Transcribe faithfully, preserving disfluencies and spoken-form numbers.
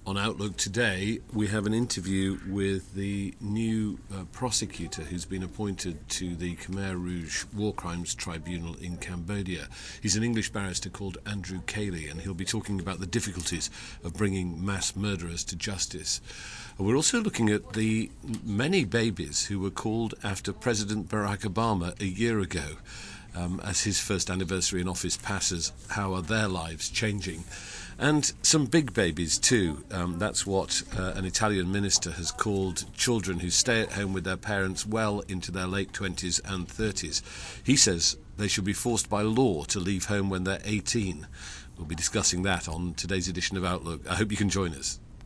On Outlook today, we have an interview with the new uh, prosecutor who's been appointed to the Khmer Rouge War Crimes Tribunal in Cambodia. He's an English barrister called Andrew Cayley, and he'll be talking about the difficulties of bringing mass murderers to justice. We're also looking at the many babies who were called after President Barack Obama a year ago. Um, as his first anniversary in office passes, how are their lives changing? And some big babies too. Um, that's what uh, an Italian minister has called children who stay at home with their parents well into their late twenties and thirties. He says they should be forced by law to leave home when they're eighteen. We'll be discussing that on today's edition of Outlook. I hope you can join us.